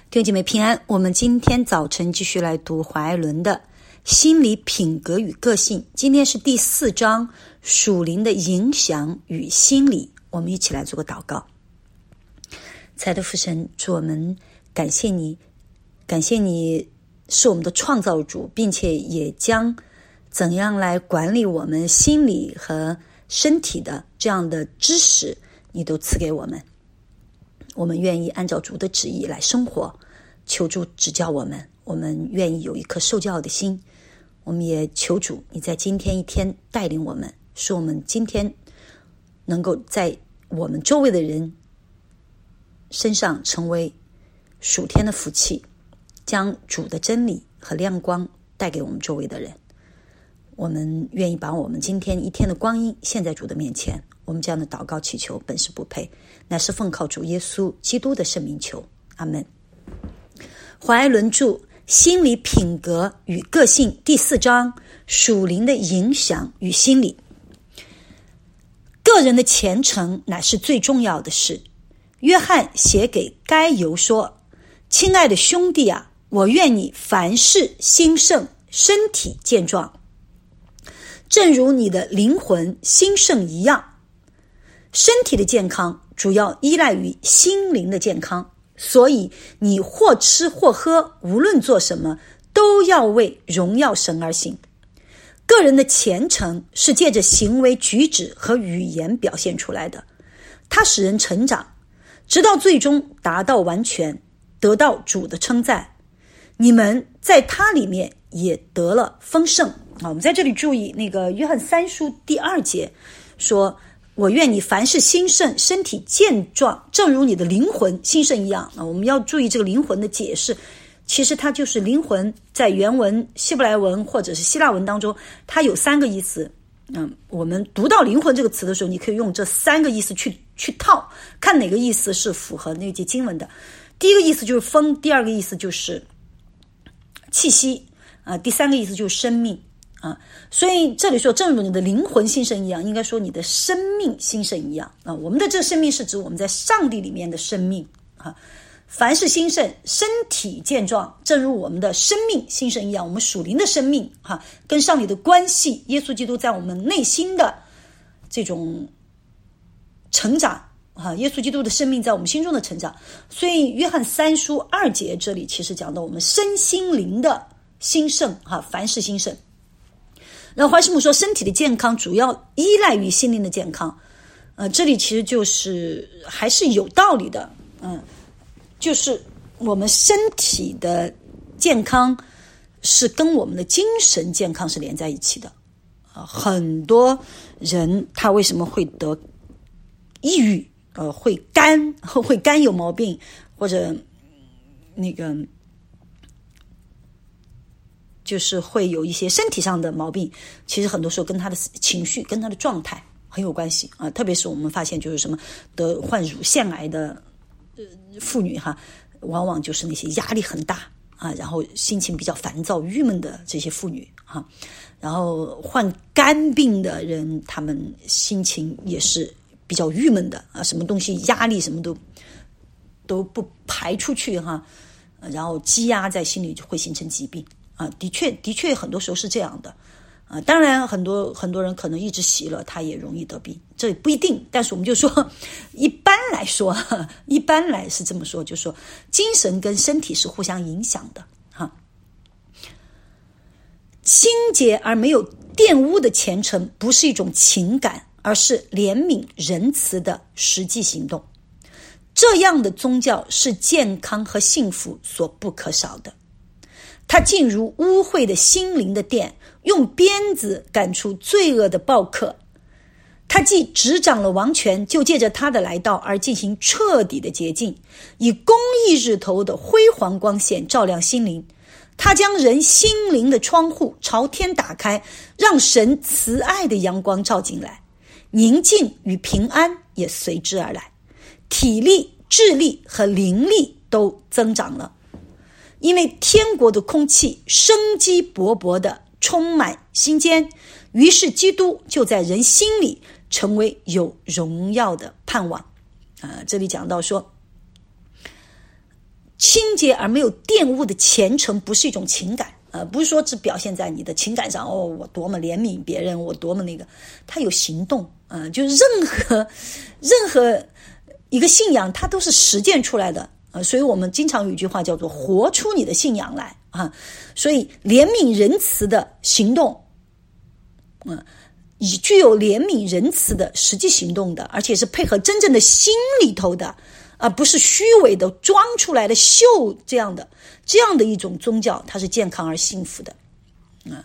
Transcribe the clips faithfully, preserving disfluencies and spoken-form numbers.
弟兄姐妹平安，我们今天早晨继续来读华爱伦的心理品格与个性。今天是第四章，属灵的影响与心理。我们一起来做个祷告。亲爱的父神，主，我们感谢你，感谢你是我们的创造主，并且也将怎样来管理我们心理和身体的这样的知识你都赐给我们。我们愿意按照主的旨意来生活，求主指教我们，我们愿意有一颗受教的心。我们也求主你在今天一天带领我们，使我们今天能够在我们周围的人身上成为属天的福气，将主的真理和亮光带给我们周围的人。我们愿意把我们今天一天的光阴献在主的面前。我们这样的祷告祈求本是不配，乃是奉靠主耶稣基督的圣名求，阿们。华爱伦著心理品格与个性第四章，属灵的影响与心理。个人的虔诚乃是最重要的事。约翰写给该犹说，亲爱的兄弟啊，我愿你凡事兴盛，身体健壮，正如你的灵魂兴盛一样。身体的健康主要依赖于心灵的健康，所以你或吃或喝，无论做什么，都要为荣耀神而行。个人的虔诚是借着行为举止和语言表现出来的，它使人成长，直到最终达到完全，得到主的称赞。你们在他里面也得了丰盛。我们在这里注意那个约翰三书第二节说，我愿你凡事兴盛，身体健壮，正如你的灵魂兴盛一样。我们要注意这个灵魂的解释，其实它就是灵魂在原文希伯来文或者是希腊文当中，它有三个意思。嗯，我们读到灵魂这个词的时候，你可以用这三个意思去去套，看哪个意思是符合那节经文的。第一个意思就是风，第二个意思就是气息，啊、呃，第三个意思就是生命。啊，所以这里说正如你的灵魂兴盛一样，应该说你的生命兴盛一样啊。我们的这个生命是指我们在上帝里面的生命啊。凡是兴盛，身体健壮，正如我们的生命兴盛一样。我们属灵的生命哈，跟上帝的关系，耶稣基督在我们内心的这种成长啊，耶稣基督的生命在我们心中的成长。所以约翰三书二节这里其实讲到我们身心灵的兴盛哈，凡是兴盛。然后怀斯姆说，身体的健康主要依赖于心灵的健康，呃，这里其实就是还是有道理的，嗯，就是我们身体的健康是跟我们的精神健康是连在一起的，呃，很多人他为什么会得抑郁，呃，会肝会肝有毛病，或者那个。就是会有一些身体上的毛病，其实很多时候跟他的情绪跟他的状态很有关系啊。特别是我们发现就是什么得患乳腺癌的呃妇女哈，往往就是那些压力很大啊，然后心情比较烦躁郁闷的这些妇女哈，然后患肝病的人，他们心情也是比较郁闷的啊，什么东西压力什么都都不排出去哈，然后积压在心里就会形成疾病。啊，的确，的确，很多时候是这样的，啊，当然，很多很多人可能一直喜乐，他也容易得病，这不一定。但是我们就说，一般来说，一般来是这么说，就说精神跟身体是互相影响的，哈。清洁而没有玷污的虔诚，不是一种情感，而是怜悯仁慈的实际行动。这样的宗教是健康和幸福所不可少的。他进入污秽的心灵的殿，用鞭子赶出罪恶的暴客。他既执掌了王权，就借着他的来到而进行彻底的洁净，以公义日头的辉煌光线照亮心灵。他将人心灵的窗户朝天打开，让神慈爱的阳光照进来，宁静与平安也随之而来，体力、智力和灵力都增长了。因为天国的空气生机勃勃地充满心间，于是基督就在人心里成为有荣耀的盼望。呃，这里讲到说， 清洁而没有玷污的虔诚不是一种情感，呃，不是说只表现在你的情感上，哦，我多么怜悯别人，我多么那个，它有行动，呃，就是任何任何一个信仰，它都是实践出来的，呃，所以我们经常有一句话叫做活出你的信仰来啊，所以怜悯仁慈的行动，嗯、呃。以具有怜悯仁慈的实际行动的，而且是配合真正的心里头的，而不是虚伪的装出来的秀这样的这样的一种宗教，它是健康而幸福的。啊，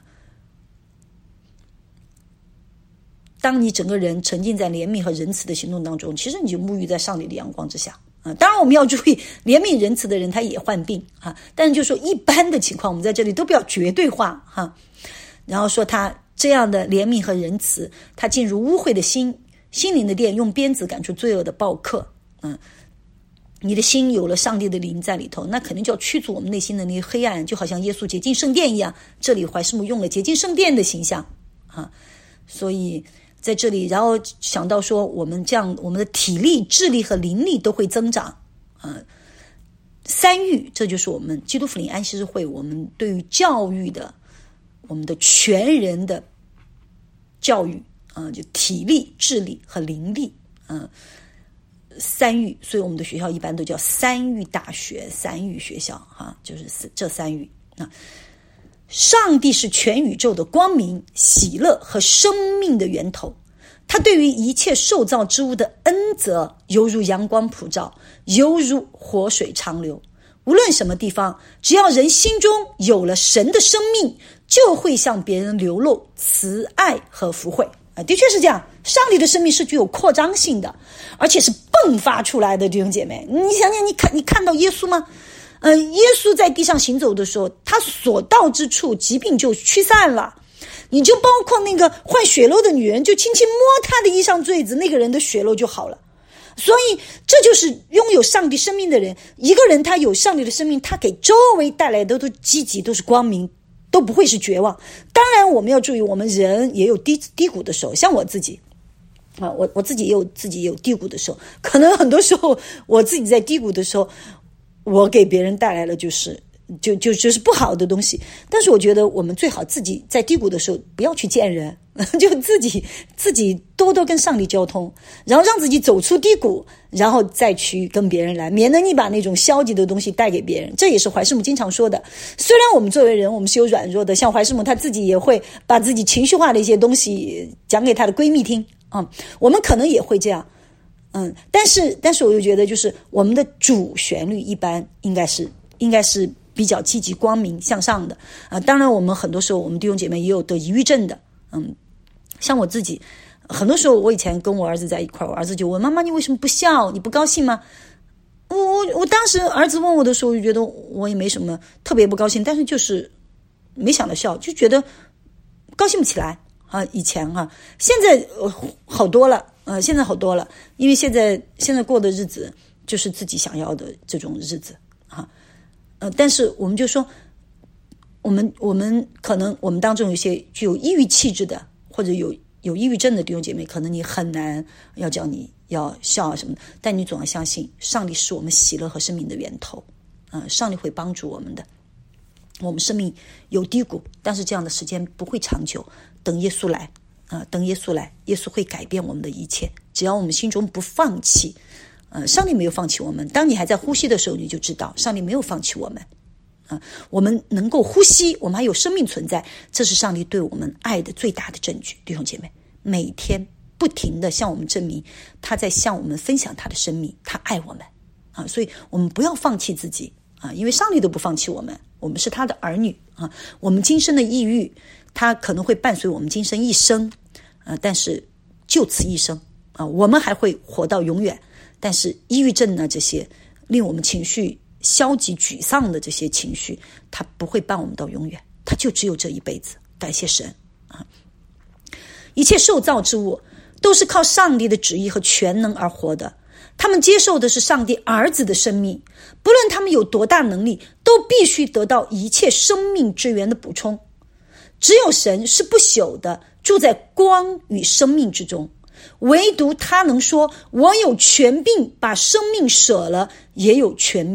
当你整个人沉浸在怜悯和仁慈的行动当中，其实你就沐浴在上帝的阳光之下啊。当然我们要注意，怜悯仁慈的人他也患病啊，但是就说一般的情况，我们在这里都不要绝对化哈、啊。然后说他这样的怜悯和仁慈，他进入污秽的心心灵的殿，用鞭子赶出罪恶的暴客。嗯，你的心有了上帝的灵在里头，那肯定就要驱逐我们内心的那个黑暗，就好像耶稣洁净圣殿一样。这里怀世母用了洁净圣殿的形象啊，所以在这里，然后想到说，我们这样，我们的体力、智力和灵力都会增长。啊，三育，这就是我们基督福临安息日会我们对于教育的。我们的全人的教育啊、呃，就体力、智力和灵力，嗯、呃，三育，所以我们的学校一般都叫三育大学、三育学校，哈、啊，就是这三育啊。上帝是全宇宙的光明、喜乐和生命的源头，他对于一切受造之物的恩泽，犹如阳光普照，犹如活水长流。无论什么地方，只要人心中有了神的生命，就会向别人流露慈爱和福惠啊，的确是这样。上帝的生命是具有扩张性的，而且是迸发出来的。弟兄姐妹，你想想，你看你看到耶稣吗？呃，耶稣在地上行走的时候，他所到之处，疾病就驱散了。你就包括那个患血漏的女人，就轻轻摸她的衣裳坠子，那个人的血漏就好了。所以这就是拥有上帝生命的人，一个人他有上帝的生命，他给周围带来的都积极，都是光明，都不会是绝望。当然我们要注意，我们人也有低低谷的时候，像我自己啊，我我自己也有自己也有低谷的时候，可能很多时候我自己在低谷的时候，我给别人带来了就是就就就是不好的东西。但是我觉得我们最好自己在低谷的时候不要去见人，就自己自己多多跟上帝交通，然后让自己走出低谷，然后再去跟别人来，免得你把那种消极的东西带给别人。这也是怀世母经常说的。虽然我们作为人，我们是有软弱的，像怀世母她自己也会把自己情绪化的一些东西讲给她的闺蜜听啊、嗯，我们可能也会这样，嗯，但是但是我又觉得，就是我们的主旋律一般应该是应该是比较积极、光明、向上的啊。当然，我们很多时候我们弟兄姐妹也有得抑郁症的，嗯。像我自己，很多时候我以前跟我儿子在一块儿，我儿子就问妈妈：“你为什么不笑？你不高兴吗？”我我我当时儿子问我的时候，我就觉得我也没什么特别不高兴，但是就是没想到笑，就觉得高兴不起来啊。以前哈、啊，现在、呃、好多了，呃，现在好多了，因为现在现在过的日子就是自己想要的这种日子啊，呃，但是我们就说，我们我们可能我们当中有些具有抑郁气质的。或者有有抑郁症的弟兄姐妹，可能你很难要叫你要笑啊什么的，但你总要相信上帝是我们喜乐和生命的源头啊、呃，上帝会帮助我们的。我们生命有低谷，但是这样的时间不会长久，等耶稣来啊、呃，等耶稣来，耶稣会改变我们的一切。只要我们心中不放弃，呃，上帝没有放弃我们。当你还在呼吸的时候，你就知道上帝没有放弃我们。啊，我们能够呼吸，我们还有生命存在，这是上帝对我们爱的最大的证据。弟兄姐妹，每天不停地向我们证明，他在向我们分享他的生命，他爱我们啊！所以我们不要放弃自己啊，因为上帝都不放弃我们，我们是他的儿女啊。我们今生的抑郁，他可能会伴随我们今生一生啊，但是就此一生啊，我们还会活到永远。但是抑郁症呢，这些令我们情绪消极沮丧的这些情绪，它不会伴我们到永远，它就只有这一辈子。感谢神啊！一切受造之物都是靠上帝的旨意和全能而活的，他们接受的是上帝儿子的生命，不论他们有多大能力，都必须得到一切生命之源的补充。只有神是不朽的，住在光与生命之中，唯独他能说：“我有权柄把生命舍了，也有权柄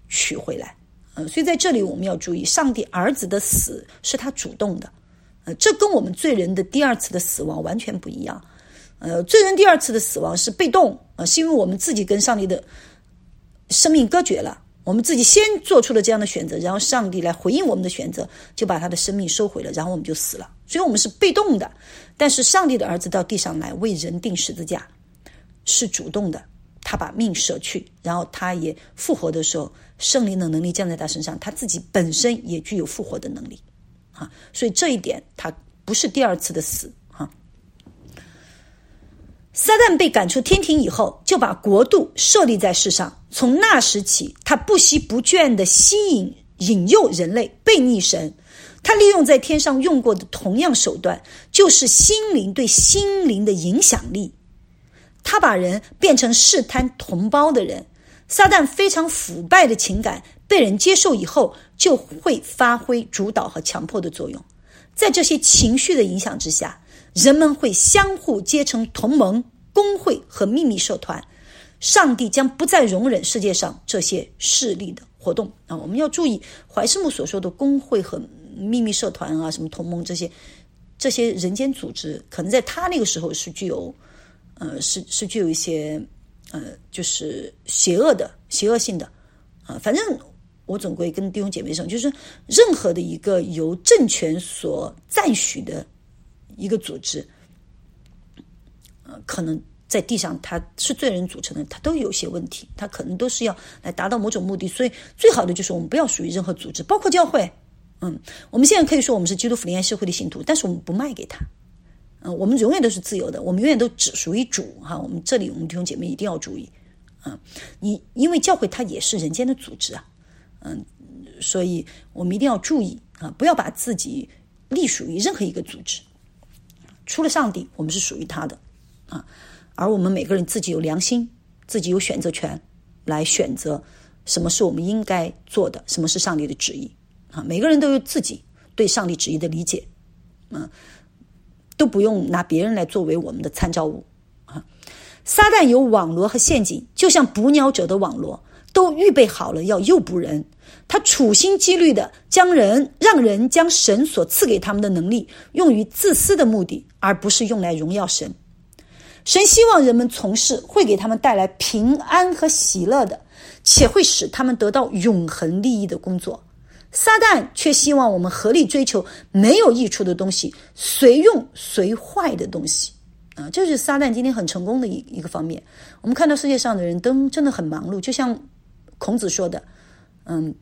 取回来。呃，所以在这里我们要注意，上帝儿子的死是他主动的，呃，这跟我们罪人的第二次的死亡完全不一样。呃，罪人第二次的死亡是被动，呃，是因为我们自己跟上帝的生命割绝了，我们自己先做出了这样的选择，然后上帝来回应我们的选择，就把他的生命收回了，然后我们就死了。所以我们是被动的，但是上帝的儿子到地上来为人钉十字架是主动的，他把命舍去，然后他也复活的时候，圣灵的能力降在他身上，他自己本身也具有复活的能力啊，所以这一点他不是第二次的死啊。撒旦被赶出天庭以后，就把国度设立在世上，从那时起，他不惜不倦地吸引引诱人类背逆神。他利用在天上用过的同样手段，就是心灵对心灵的影响力。他把人变成试探同胞的人。撒旦非常腐败的情感被人接受以后，就会发挥主导和强迫的作用。在这些情绪的影响之下，人们会相互结成同盟、工会和秘密社团。上帝将不再容忍世界上这些势力的活动啊！我们要注意怀世牧所说的工会和秘密社团啊，什么同盟，这些这些人间组织，可能在他那个时候是具有呃是是具有一些呃就是邪恶的邪恶性的啊。反正我总归跟弟兄姐妹说，就是任何的一个由政权所赞许的一个组织，呃可能在地上它是罪人组成的，它都有些问题，它可能都是要来达到某种目的。所以最好的就是我们不要属于任何组织，包括教会。嗯，我们现在可以说我们是基督福临安社会的信徒，但是我们不卖给他。嗯，我们永远都是自由的，我们永远都只属于主哈。我们这里我们弟兄姐妹一定要注意，嗯，你因为教会它也是人间的组织啊，嗯，所以我们一定要注意啊，不要把自己隶属于任何一个组织。除了上帝，我们是属于他的啊，而我们每个人自己有良心，自己有选择权，来选择什么是我们应该做的，什么是上帝的旨意。啊，每个人都有自己对上帝旨意的理解，嗯，都不用拿别人来作为我们的参照物啊。撒旦有网罗和陷阱，就像捕鸟者的网罗，都预备好了要诱捕人。他处心积虑的将人让人将神所赐给他们的能力用于自私的目的，而不是用来荣耀神。神希望人们从事会给他们带来平安和喜乐的，且会使他们得到永恒利益的工作。撒旦却希望我们合力追求没有益处的东西，随用随坏的东西啊，这是撒旦今天很成功的一一个方面。我们看到世界上的人都真的很忙碌，就像孔子说的，嗯，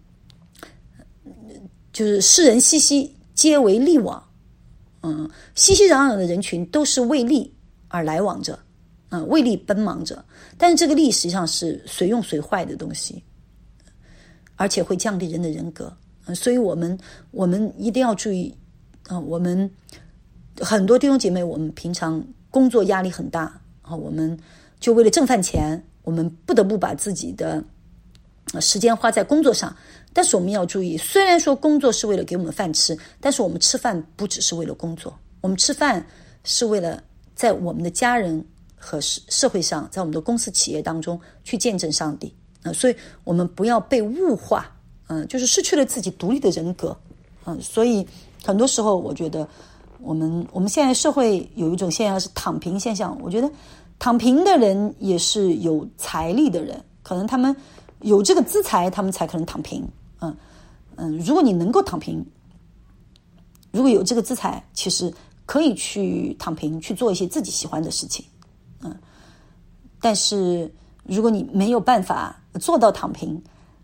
就是世人熙熙，皆为利往。嗯，熙熙攘攘的人群都是为利而来往着，嗯，为利奔忙着。但是这个利实际上是随用随坏的东西，而且会降低人的人格。所以我们我们一定要注意啊！我们很多弟兄姐妹，我们平常工作压力很大啊，我们就为了挣饭钱，我们不得不把自己的时间花在工作上。但是我们要注意，虽然说工作是为了给我们饭吃，但是我们吃饭不只是为了工作，我们吃饭是为了在我们的家人和社会上，在我们的公司企业当中去见证上帝啊！所以我们不要被物化。嗯，就是失去了自己独立的人格，嗯，所以很多时候我觉得我们我们现在社会有一种现象是躺平现象。我觉得躺平的人也是有财力的人，可能他们有这个资财，他们才可能躺平。嗯嗯，如果你能够躺平，如果有这个资财，其实可以去躺平，去做一些自己喜欢的事情。嗯，但是如果你没有办法做到躺平，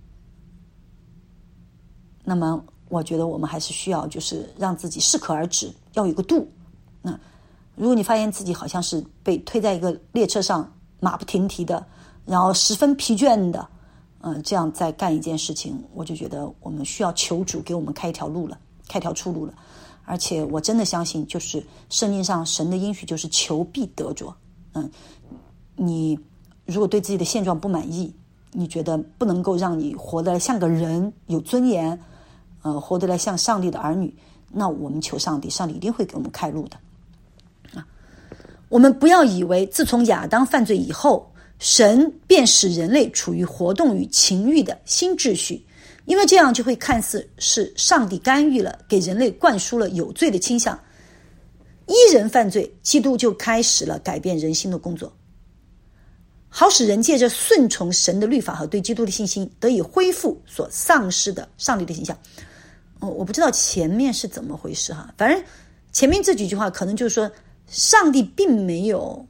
那么我觉得我们还是需要就是让自己适可而止，要有一个度。那如果你发现自己好像是被推在一个列车上马不停蹄的，然后十分疲倦的，嗯、呃，这样在干一件事情，我就觉得我们需要求主给我们开一条路了，开条出路了。而且我真的相信，就是圣经上神的应许就是求必得着。嗯，你如果对自己的现状不满意，你觉得不能够让你活得像个人，有尊严，呃，活得来像上帝的儿女，那我们求上帝，上帝一定会给我们开路的啊！我们不要以为自从亚当犯罪以后， 神便使人类处于活动与情欲的新秩序，因为这样就会看似是上帝干预了，给人类灌输了有罪的倾向。一人犯罪，基督就开始了改变人心的工作，好使人借着顺从神的律法和对基督的信心，得以恢复所丧失的上帝的形象。哦，我不知道前面是怎么回事哈，反正前面这几句话可能就是说，上帝并没有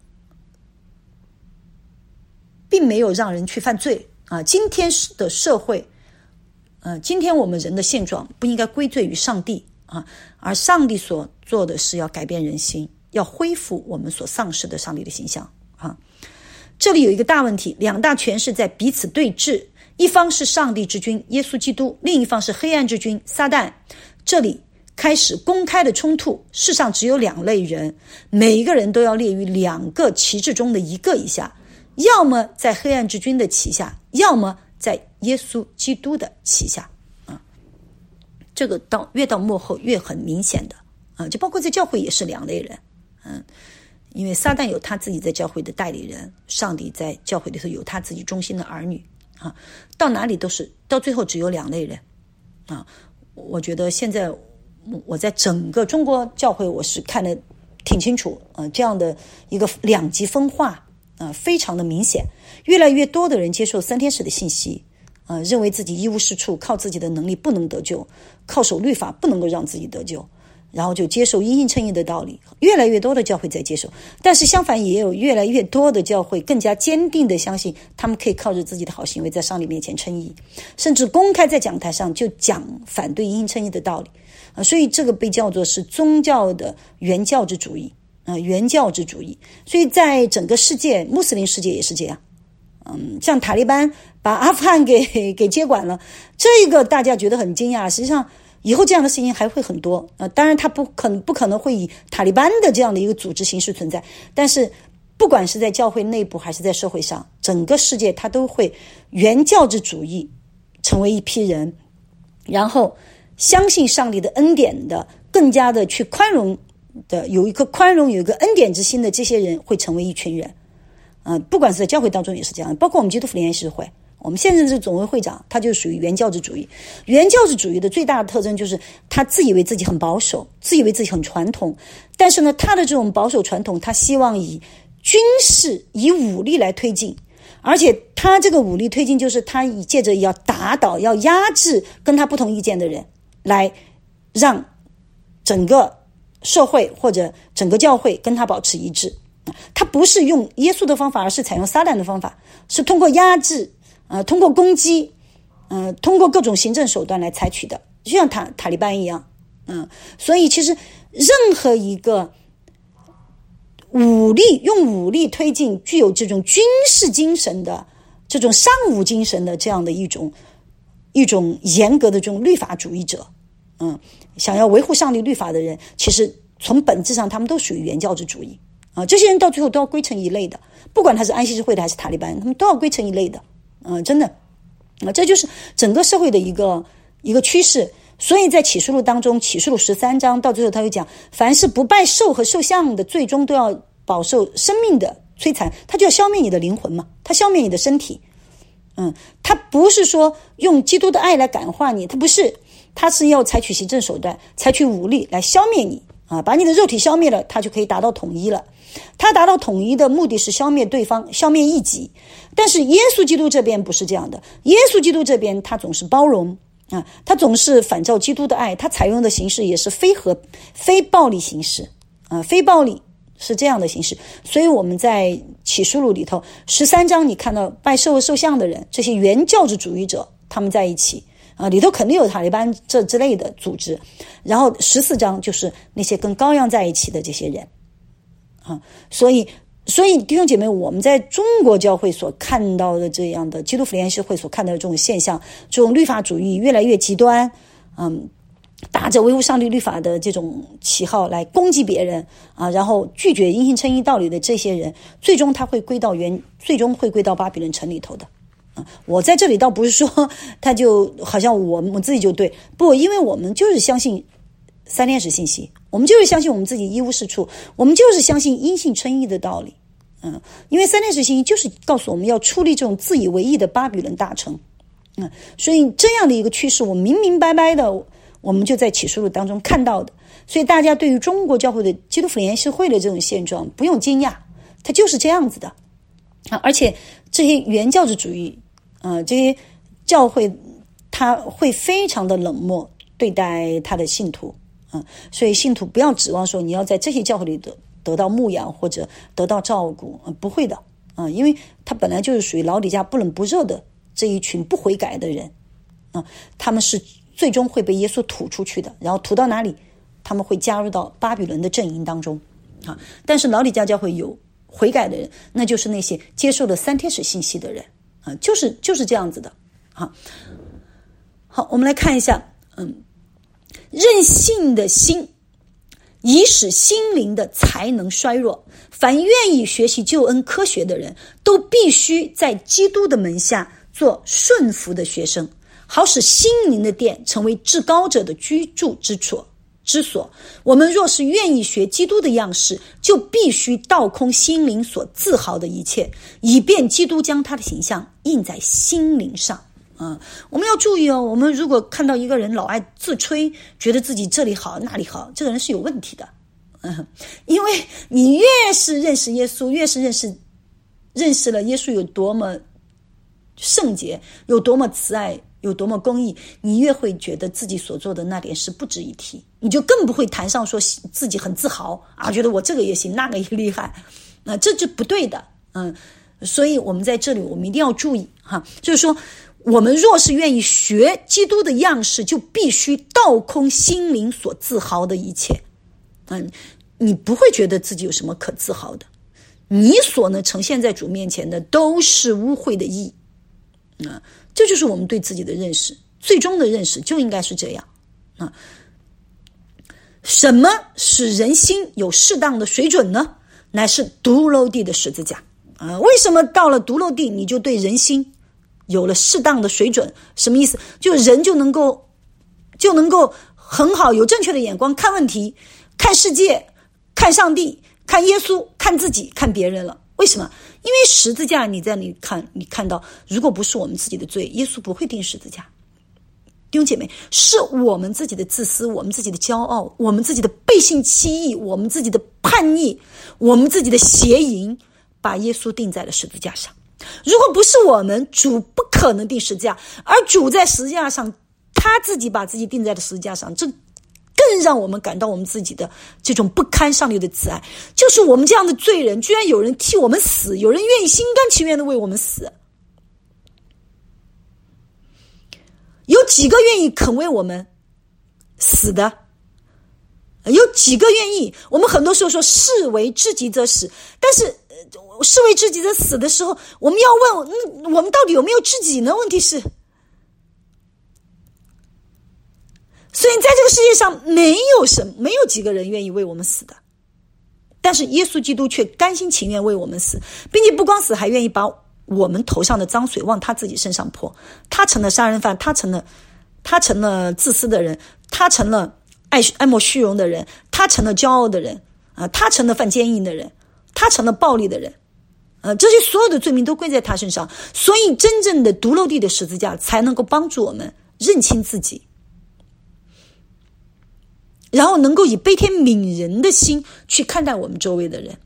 并没有让人去犯罪啊。今天的社会，呃，今天我们人的现状不应该归罪于上帝啊，而上帝所做的是要改变人心，要恢复我们所丧失的上帝的形象啊。这里有一个大问题，两大权势在彼此对峙，一方是上帝之君耶稣基督，另一方是黑暗之君撒旦。这里开始公开的冲突，世上只有两类人，每一个人都要列于两个旗帜中的一个以下，要么在黑暗之君的旗下，要么在耶稣基督的旗下啊。这个到越到末后越很明显的啊，就包括在教会也是两类人，嗯，因为撒旦有他自己在教会的代理人，上帝在教会里头有他自己忠心的儿女啊，到哪里都是到最后只有两类人啊。我觉得现在我在整个中国教会我是看得挺清楚，呃，这样的一个两极分化，呃，非常的明显。越来越多的人接受三天使的信息，呃，认为自己一无是处，靠自己的能力不能得救，靠守律法不能够让自己得救，然后就接受因信称义的道理。越来越多的教会在接受，但是相反也有越来越多的教会更加坚定的相信他们可以靠着自己的好行为在上帝面前称义，甚至公开在讲台上就讲反对因信称义的道理。呃、所以这个被叫做是宗教的原教旨主义，呃、原教旨主义。所以在整个世界，穆斯林世界也是这样。嗯，像塔利班把阿富汗给给接管了，这个大家觉得很惊讶，实际上以后这样的事情还会很多。呃，当然它不可能不可能会以塔利班的这样的一个组织形式存在，但是不管是在教会内部还是在社会上，整个世界它都会原教旨主义成为一批人，然后相信上帝的恩典的，更加的去宽容的，有一个宽容有一个恩典之心的这些人会成为一群人。呃，不管是在教会当中也是这样，包括我们基督复联协会，我们现在是总会会长，他就属于原教旨主义。原教旨主义的最大的特征就是他自以为自己很保守，自以为自己很传统，但是呢，他的这种保守传统，他希望以军事以武力来推进，而且他这个武力推进就是他以借着要打倒要压制跟他不同意见的人，来让整个社会或者整个教会跟他保持一致。他不是用耶稣的方法，而是采用撒旦的方法，是通过压制呃，通过攻击呃，通过各种行政手段来采取的，就像塔塔利班一样。嗯，所以其实任何一个武力用武力推进具有这种军事精神的这种尚武精神的这样的一种一种严格的这种律法主义者，嗯，想要维护上帝律法的人，其实从本质上他们都属于原教旨主义啊，这些人到最后都要归成一类的，不管他是安息日会的还是塔利班，他们都要归成一类的，啊，真的，啊，这就是整个社会的一个一个趋势。所以在启示录当中，启示录十三章到最后他就讲，凡是不拜兽和兽像的，最终都要饱受生命的摧残，他就要消灭你的灵魂嘛，他消灭你的身体。嗯，他不是说用基督的爱来感化你，他不是，他是要采取行政手段，采取武力来消灭你啊，把你的肉体消灭了，他就可以达到统一了。他达到统一的目的是消灭对方，消灭异己。但是耶稣基督这边不是这样的，耶稣基督这边他总是包容啊，他总是反照基督的爱，他采用的形式也是非和非暴力形式啊，非暴力是这样的形式。所以我们在启示录里头十三章，你看到拜兽和兽像的人，这些原教旨主义者，他们在一起啊，里头肯定有塔利班这之类的组织。然后十四章就是那些跟羔羊在一起的这些人啊，所以所以弟兄姐妹，我们在中国教会所看到的这样的基督复联协会所看到的这种现象，这种律法主义越来越极端，嗯，打着维护上帝律法的这种旗号来攻击别人啊，然后拒绝因信称义道理的这些人，最终他会归到原，最终会归到巴比伦城里头的。啊，我在这里倒不是说他就好像我们自己就对，不，因为我们就是相信三天使信息，我们就是相信我们自己一无是处，我们就是相信因信称义的道理嗯，因为三天使信息就是告诉我们要处理这种自以为意的巴比伦大城。嗯，所以这样的一个趋势我明明白白的我们就在启示录当中看到的。所以大家对于中国教会的基督复联释会的这种现状不用惊讶，它就是这样子的啊！而且这些原教旨主义呃，这些教会他会非常的冷漠对待他的信徒。嗯，所以信徒不要指望说你要在这些教会里得得到牧养或者得到照顾，嗯，不会的，嗯，因为他本来就是属于老底嘉不冷不热的这一群不悔改的人，嗯，他们是最终会被耶稣吐出去的，然后吐到哪里？他们会加入到巴比伦的阵营当中，啊，但是老底嘉教会有悔改的人，那就是那些接受了三天使信息的人，啊，就是就是这样子的，啊，好，我们来看一下，嗯。任性的心以使心灵的才能衰弱，凡愿意学习救恩科学的人都必须在基督的门下做顺服的学生，好使心灵的殿成为至高者的居住之所之所。我们若是愿意学基督的样式，就必须倒空心灵所自豪的一切，以便基督将他的形象印在心灵上。嗯，我们要注意哦，我们如果看到一个人老爱自吹，觉得自己这里好那里好，这个人是有问题的。嗯，因为你越是认识耶稣，越是认识认识了耶稣有多么圣洁，有多么慈爱，有多么公义，你越会觉得自己所做的那点事不值一提，你就更不会谈上说自己很自豪啊，觉得我这个也行那个也厉害，那、呃、这就不对的。嗯，所以我们在这里我们一定要注意哈，就是说我们若是愿意学基督的样式，就必须倒空心灵所自豪的一切。嗯，你不会觉得自己有什么可自豪的，你所呢呈现在主面前的都是污秽的义。嗯，这就是我们对自己的认识，最终的认识就应该是这样。啊，什么使人心有适当的水准呢？乃是独楼地的十字架。啊，为什么到了独楼地你就对人心有了适当的水准？什么意思？就人就能够就能够很好有正确的眼光看问题，看世界，看上帝，看耶稣，看自己，看别人了。为什么？因为十字架你在你看你看到，如果不是我们自己的罪，耶稣不会钉十字架。弟兄姐妹，是我们自己的自私，我们自己的骄傲，我们自己的背信弃义，我们自己的叛逆，我们自己的邪淫，把耶稣钉在了十字架上。如果不是我们，主不可能钉十字架，而主在十字架上，他自己把自己钉在了十字架上，这更让我们感到我们自己的这种不堪上帝的慈爱。就是我们这样的罪人，居然有人替我们死，有人愿意心甘情愿的为我们死。有几个愿意肯为我们死的？有几个愿意？我们很多时候说士为知己者死，但是士为知己者死的时候，我们要问，嗯，我们到底有没有知己呢？问题是，所以在这个世界上没有什么没有几个人愿意为我们死的，但是耶稣基督却甘心情愿为我们死，并且不光死，还愿意把我们头上的脏水往他自己身上泼。他成了杀人犯，他成了他成了自私的人，他成了爱爱慕虚荣的人，他成了骄傲的人啊，他成了犯奸淫的人，他成了暴力的人，呃，这些所有的罪名都归在他身上。所以真正的独楼地的十字架才能够帮助我们认清自己，然后能够以悲天悯人的心去看待我们周围的人。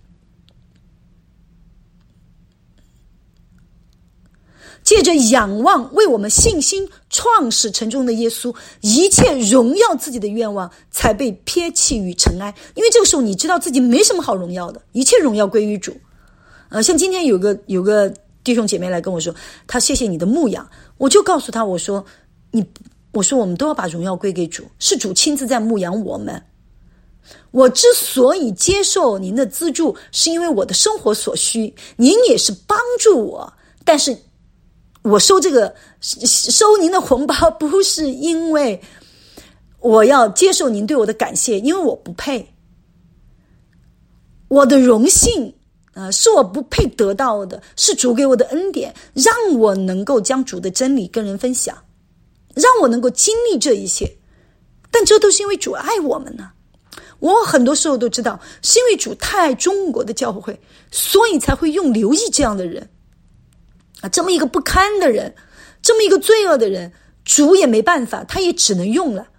借着仰望为我们信心创始成终的耶稣，一切荣耀自己的愿望才被撇弃于尘埃。因为这个时候你知道自己没什么好荣耀的，一切荣耀归于主。呃，像今天有个有个弟兄姐妹来跟我说，他谢谢你的牧养，我就告诉他，我说你我说我们都要把荣耀归给主，是主亲自在牧养我们。我之所以接受您的资助，是因为我的生活所需，您也是帮助我，但是我收这个收您的红包不是因为我要接受您对我的感谢，因为我不配。我的荣幸呃，是我不配得到的，是主给我的恩典，让我能够将主的真理跟人分享，让我能够经历这一切。但这都是因为主爱我们呢。 我很多时候都知道，是因为主太爱中国的教会，所以才会用刘毅这样的人啊，这么一个不堪的人，这么一个罪恶的人，主也没办法，他也只能用了。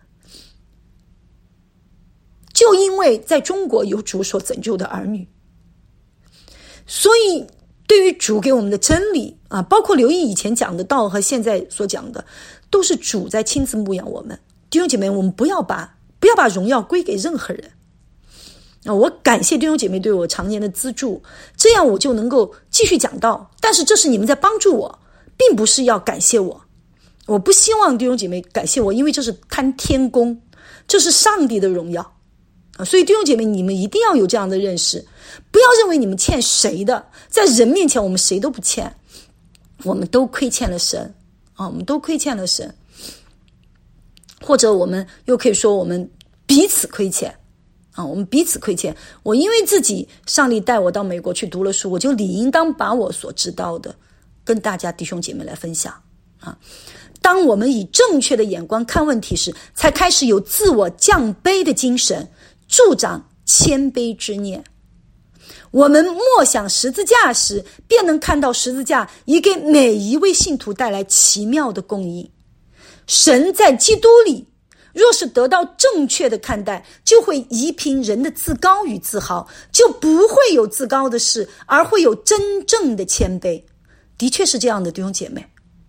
就因为在中国有主所拯救的儿女，所以对于主给我们的真理啊，包括刘毅以前讲的道和现在所讲的，都是主在亲自牧养我们。弟兄姐妹，我们不要把不要把荣耀归给任何人啊！我感谢弟兄姐妹对我常年的资助，这样我就能够继续讲道。但是这是你们在帮助我，并不是要感谢我。我不希望弟兄姐妹感谢我，因为这是贪天功，这是上帝的荣耀啊！所以弟兄姐妹，你们一定要有这样的认识，不要认为你们欠谁的，在人面前我们谁都不欠，我们都亏欠了神啊！我们都亏欠了神，或者我们又可以说我们彼此亏欠啊！我们彼此亏欠。我因为自己上帝带我到美国去读了书，我就理应当把我所知道的跟大家弟兄姐妹来分享啊！当我们以正确的眼光看问题时，才开始有自我降卑的精神，助长谦卑之念。我们默想十字架时，便能看到十字架已给每一位信徒带来奇妙的供应。神在基督里，若是得到正确的看待，就会移平人的自高与自豪，就不会有自高的事，而会有真正的谦卑。的确是这样的，弟兄姐妹，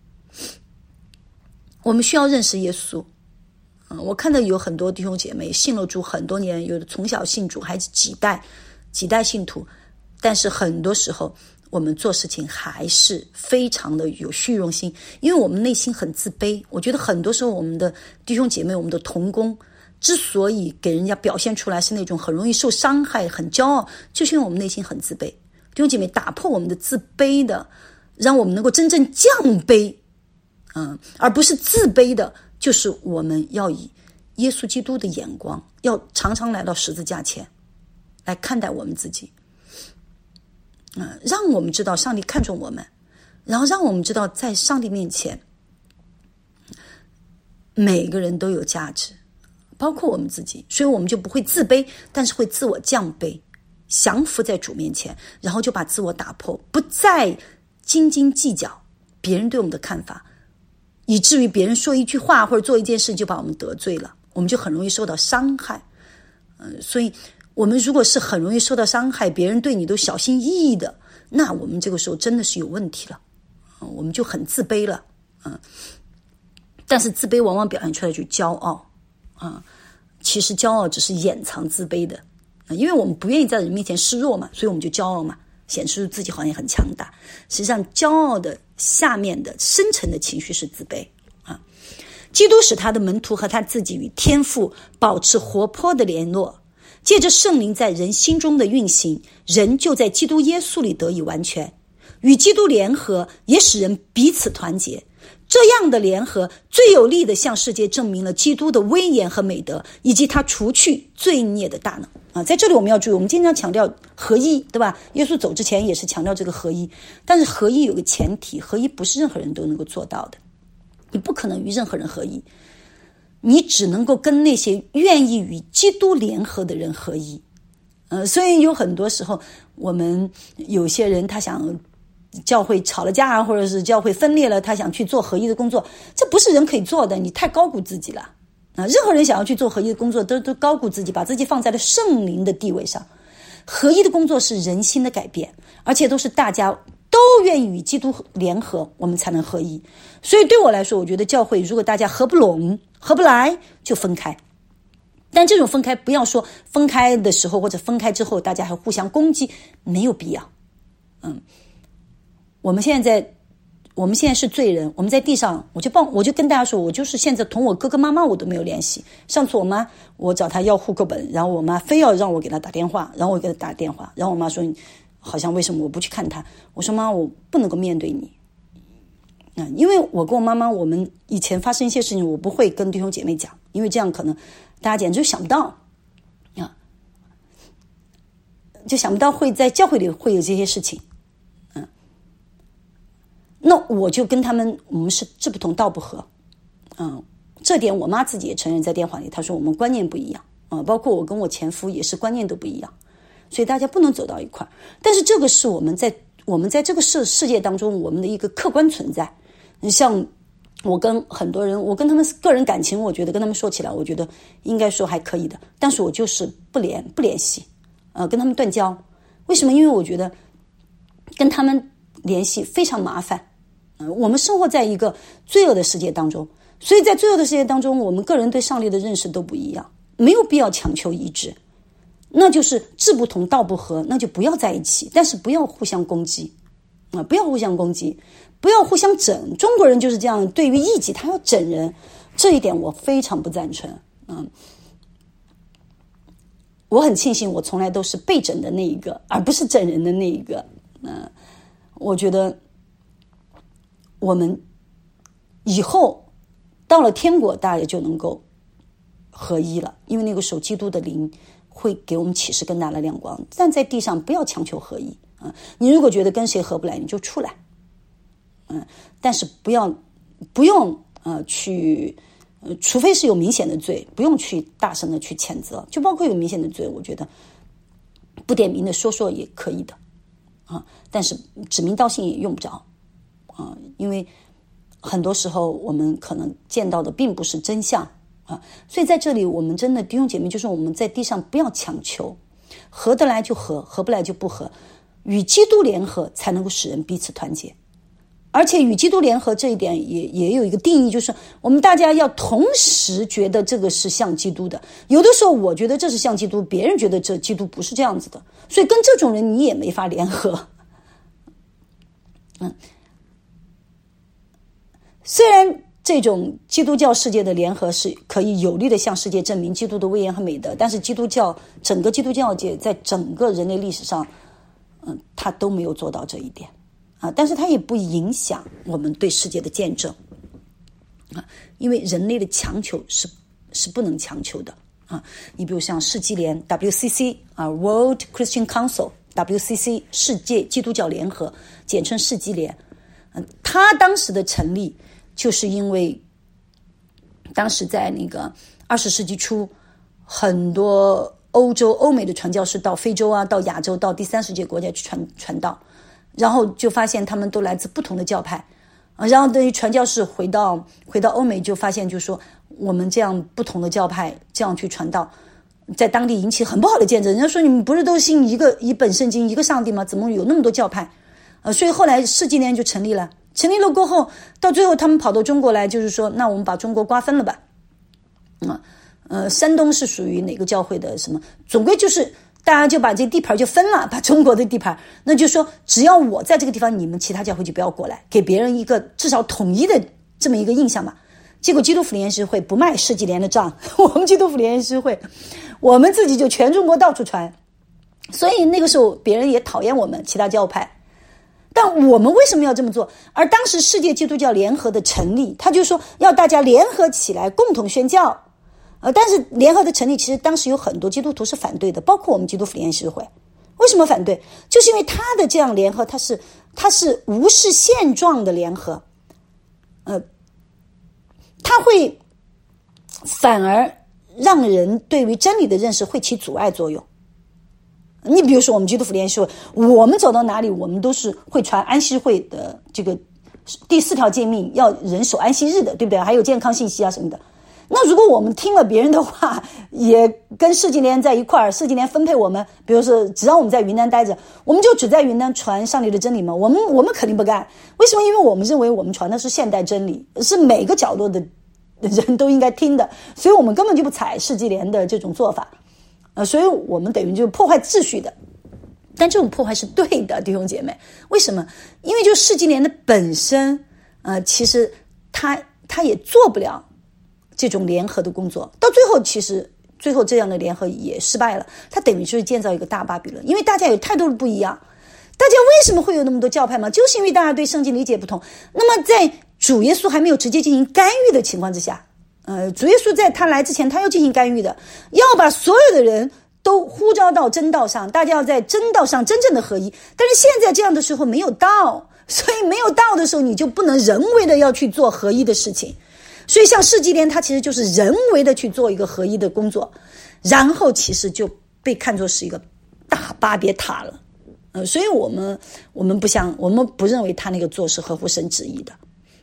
我们需要认识耶稣。嗯，我看到有很多弟兄姐妹信了主很多年，有的从小信主，还是几代几代信徒，但是很多时候我们做事情还是非常的有虚荣心，因为我们内心很自卑。我觉得很多时候我们的弟兄姐妹，我们的同工之所以给人家表现出来是那种很容易受伤害，很骄傲，就是因为我们内心很自卑。弟兄姐妹，打破我们的自卑的，让我们能够真正降卑，嗯，而不是自卑的，就是我们要以耶稣基督的眼光，要常常来到十字架前来看待我们自己，嗯，让我们知道上帝看重我们，然后让我们知道在上帝面前每个人都有价值，包括我们自己，所以我们就不会自卑，但是会自我降卑，降服在主面前，然后就把自我打破，不再斤斤计较别人对我们的看法，以至于别人说一句话或者做一件事就把我们得罪了，我们就很容易受到伤害。嗯，所以我们如果是很容易受到伤害，别人对你都小心翼翼的，那我们这个时候真的是有问题了，嗯，我们就很自卑了。嗯，但是自卑往往表现出来就是骄傲啊，其实骄傲只是掩藏自卑的，因为我们不愿意在人面前示弱嘛，所以我们就骄傲嘛，显示出自己好像很强大。实际上骄傲的下面的深层的情绪是自卑啊。基督使他的门徒和他自己与天父保持活泼的联络，借着圣灵在人心中的运行，人就在基督耶稣里得以完全。与基督联合也使人彼此团结，这样的联合最有力的向世界证明了基督的威严和美德，以及他除去罪孽的大能啊。在这里我们要注意，我们经常强调合一，对吧？耶稣走之前也是强调这个合一，但是合一有个前提，合一不是任何人都能够做到的，你不可能与任何人合一，你只能够跟那些愿意与基督联合的人合一。呃，所以有很多时候我们有些人他想教会吵了架啊，或者是教会分裂了，他想去做合一的工作，这不是人可以做的，你太高估自己了啊！任何人想要去做合一的工作都都高估自己，把自己放在了圣灵的地位上。合一的工作是人心的改变，而且都是大家都愿意与基督联合，我们才能合一。所以对我来说，我觉得教会如果大家合不拢合不来就分开，但这种分开不要说分开的时候或者分开之后大家还互相攻击，没有必要。嗯，我们现在在我们现在是罪人，我们在地上，我就帮我就跟大家说，我就是现在同我哥哥妈妈我都没有联系。上次我妈我找她要户口本，然后我妈非要让我给她打电话，然后我给她打电话，然后我妈说好像为什么我不去看她，我说妈，我不能够面对你。嗯，因为我跟我妈妈我们以前发生一些事情，我不会跟弟兄姐妹讲，因为这样可能大家简直就想不到啊，就想不到会在教会里会有这些事情。那我就跟他们我们是志不同道不合，嗯，这点我妈自己也承认，在电话里她说我们观念不一样啊、呃，包括我跟我前夫也是观念都不一样，所以大家不能走到一块儿。但是这个是我们在我们在这个世世界当中我们的一个客观存在。像我跟很多人，我跟他们个人感情，我觉得跟他们说起来，我觉得应该说还可以的，但是我就是不联不联系，呃，跟他们断交。为什么？因为我觉得跟他们联系非常麻烦。呃，我们生活在一个罪恶的世界当中，所以在罪恶的世界当中，我们个人对上帝的认识都不一样，没有必要强求一致。那就是志不同道不合，那就不要在一起，但是不要互相攻击啊、呃，不要互相攻击，不要互相整。中国人就是这样，对于异己他要整人，这一点我非常不赞成。嗯，我很庆幸我从来都是被整的那一个，而不是整人的那一个。嗯、呃，我觉得我们以后到了天国，大家就能够合一了，因为那个时候基督的灵会给我们启示更大的亮光。但在地上不要强求合一啊、呃！你如果觉得跟谁合不来，你就出来，嗯、呃，但是不要不用呃去呃，除非是有明显的罪，不用去大声的去谴责。就包括有明显的罪，我觉得不点名的说说也可以的啊、呃，但是指名道姓也用不着啊、呃，因为很多时候我们可能见到的并不是真相。啊，所以在这里我们真的弟兄姐妹，就是我们在地上不要强求，合得来就合，合不来就不合，与基督联合才能够使人彼此团结。而且与基督联合这一点也也有一个定义，就是我们大家要同时觉得这个是像基督的。有的时候我觉得这是像基督，别人觉得这基督不是这样子的，所以跟这种人你也没法联合。嗯，虽然这种基督教世界的联合是可以有力的向世界证明基督的威严和美德，但是基督教整个基督教界在整个人类历史上，嗯，他都没有做到这一点啊。但是它也不影响我们对世界的见证啊，因为人类的强求是是不能强求的啊。你比如像世基联 W C C 啊 ，World Christian Council W C C 世界基督教联合，简称世基联，嗯，它当时的成立。就是因为当时在那个二十世纪初，很多欧洲、欧美的传教士到非洲啊、到亚洲、到第三世界国家去传传道，然后就发现他们都来自不同的教派啊。然后对于传教士回到回到欧美，就发现就是说我们这样不同的教派这样去传道，在当地引起很不好的见证。人家说你们不是都信一个一本圣经一个上帝吗？怎么有那么多教派？呃，所以后来世纪联就成立了。成立了过后，到最后他们跑到中国来，就是说，那我们把中国瓜分了吧？啊、嗯，呃，山东是属于哪个教会的？什么？总归就是大家就把这地盘就分了，把中国的地盘，那就说只要我在这个地方，你们其他教会就不要过来，给别人一个至少统一的这么一个印象吧。结果基督复临安师会不卖世纪联的账，我们基督复临安师会，我们自己就全中国到处传，所以那个时候别人也讨厌我们其他教派。但我们为什么要这么做？而当时世界基督教联合的成立，他就说要大家联合起来共同宣教。呃，但是联合的成立，其实当时有很多基督徒是反对的，包括我们基督复临安师会。为什么反对？就是因为他的这样联合，他是他是无视现状的联合，呃，他会反而让人对于真理的认识会起阻碍作用。你比如说我们基督复临安师会，我们走到哪里我们都是会传安息会的这个第四条诫命，要人守安息日的，对不对？还有健康信息啊什么的。那如果我们听了别人的话，也跟世纪联在一块儿，世纪联分配我们，比如说只让我们在云南待着，我们就只在云南传上帝的真理吗？我们我们肯定不干。为什么？因为我们认为我们传的是现代真理，是每个角落的人都应该听的，所以我们根本就不采世纪联的这种做法。呃，所以我们等于就破坏秩序的，但这种破坏是对的，弟兄姐妹。为什么？因为就世纪联的本身，呃，其实他他也做不了这种联合的工作，到最后其实最后这样的联合也失败了。他等于就是建造一个大巴比伦，因为大家有太多的不一样。大家为什么会有那么多教派吗？就是因为大家对圣经理解不同。那么在主耶稣还没有直接进行干预的情况之下，呃，主耶稣在他来之前，他要进行干预的，要把所有的人都呼召到真道上，大家要在真道上真正的合一。但是现在这样的时候没有道，所以没有道的时候，你就不能人为的要去做合一的事情。所以像世纪联，它其实就是人为的去做一个合一的工作。 然后其实就被看作是一个大巴别塔了。呃，所以我们我们不想，我们不认为他那个做是合乎神旨意的。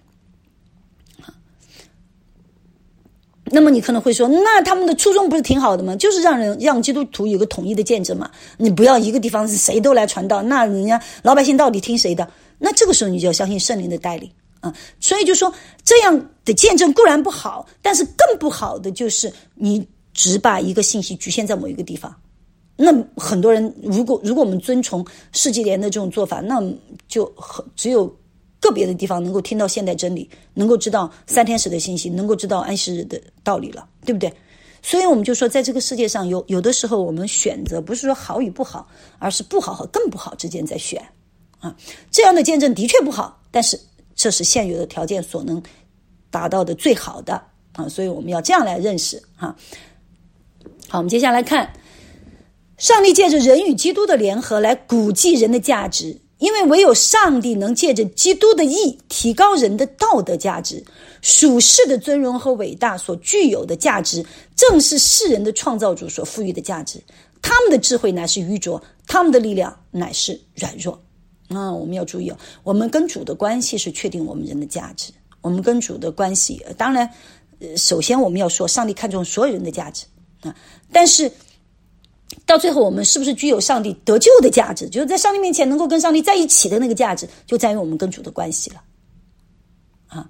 那么你可能会说，那他们的初衷不是挺好的吗？就是让人让基督徒有个统一的见证嘛。你不要一个地方是谁都来传道，那人家老百姓到底听谁的？那这个时候你就要相信圣灵的带领啊。所以就说这样的见证固然不好，但是更不好的就是你只把一个信息局限在某一个地方。那很多人，如果如果我们遵从世纪莲的这种做法，那就只有个别的地方能够听到现代真理，能够知道三天使的信息，能够知道安息日的道理了，对不对？所以我们就说，在这个世界上有有的时候我们选择不是说好与不好，而是不好和更不好之间在选啊。这样的见证的确不好，但是这是现有的条件所能达到的最好的啊，所以我们要这样来认识啊。好，我们接下来看。上帝借着人与基督的联合来估计人的价值，因为唯有上帝能借着基督的义提高人的道德价值。属世的尊荣和伟大所具有的价值，正是世人的创造主所赋予的价值。他们的智慧乃是愚拙，他们的力量乃是软弱。啊，我们要注意哦，我们跟主的关系是确定我们人的价值。我们跟主的关系，当然，首先我们要说，上帝看重所有人的价值啊，但是。到最后我们是不是具有上帝得救的价值，就是在上帝面前能够跟上帝在一起的那个价值，就在于我们跟主的关系了啊。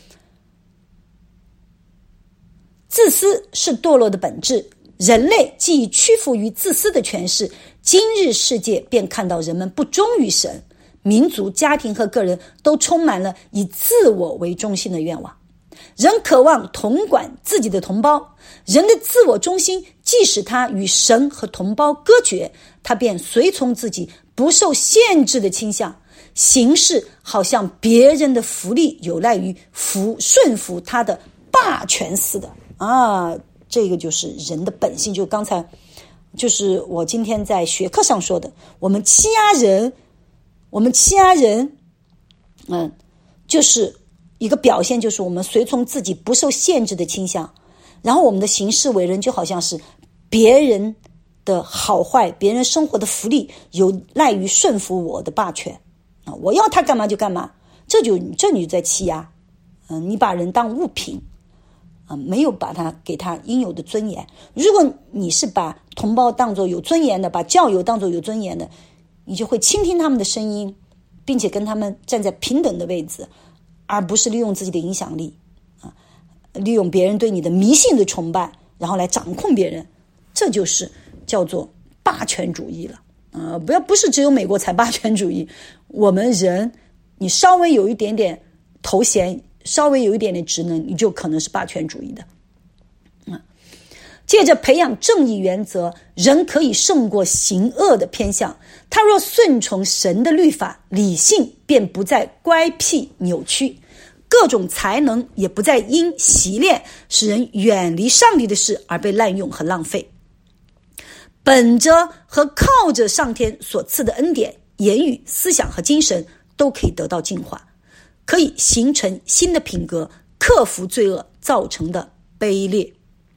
自私是堕落的本质，人类既已屈服于自私的权势，今日世界便看到人们不忠于神，民族、家庭和个人都充满了以自我为中心的愿望。人渴望统管自己的同胞，人的自我中心即使他与神和同胞隔绝，他便随从自己不受限制的倾向，行事好像别人的福利有赖于服顺服他的霸权似的啊！这个就是人的本性，就刚才就是我今天在学课上说的，我们欺压人，我们欺压人，嗯，就是一个表现，就是我们随从自己不受限制的倾向，然后我们的行事为人就好像是别人的好坏，别人生活的福利有赖于顺服我的霸权啊！我要他干嘛就干嘛，这就这你就在欺压，嗯，你把人当物品啊，没有把他给他应有的尊严。如果你是把同胞当作有尊严的，把教友当作有尊严的，你就会倾听他们的声音，并且跟他们站在平等的位置。而不是利用自己的影响力啊，利用别人对你的迷信的崇拜，然后来掌控别人，这就是叫做霸权主义了啊！不要不是只有美国才霸权主义，我们人你稍微有一点点头衔，稍微有一点点职能，你就可能是霸权主义的啊！借着培养正义原则，人可以胜过行恶的偏向。他若顺从神的律法，理性便不再乖僻扭曲，各种才能也不再因习练使人远离上帝的事而被滥用和浪费。本着和靠着上天所赐的恩典，言语、思想和精神都可以得到净化，可以形成新的品格，克服罪恶造成的卑劣。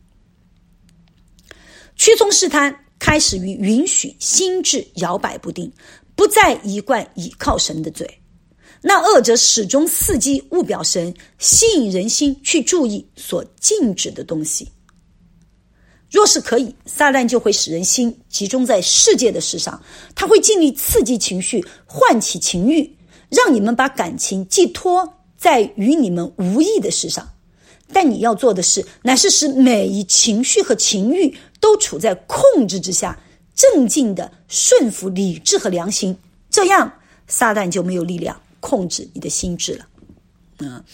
屈从试探开始于允许心智摇摆不定，不再一贯倚靠神的罪。那恶者始终伺机误表神，吸引人心去注意所禁止的东西。若是可以，撒旦就会使人心集中在世界的事上，他会尽力刺激情绪，唤起情欲，让你们把感情寄托在与你们无益的事上。但你要做的事，乃是使每一情绪和情欲都处在控制之下，正经的顺服理智和良心，这样撒旦就没有力量控制你的心智了。嗯，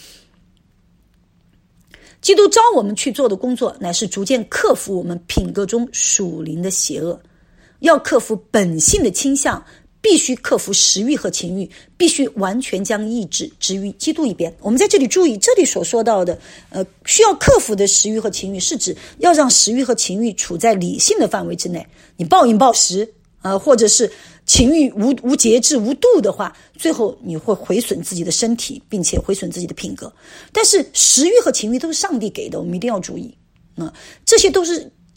基督召我们去做的工作，乃是逐渐克服我们品格中属灵的邪恶。要克服本性的倾向，必须克服食欲和情欲，必须完全将意志置于基督一边。我们在这里注意，这里所说到的呃，需要克服的食欲和情欲，是指要让食欲和情欲处在理性的范围之内。你暴饮暴食呃，或者是情欲无无节制无度的话，最后你会毁损自己的身体，并且毁损自己的品格。但是食欲和情欲都是上帝给的，我们一定要注意、呃、这些都是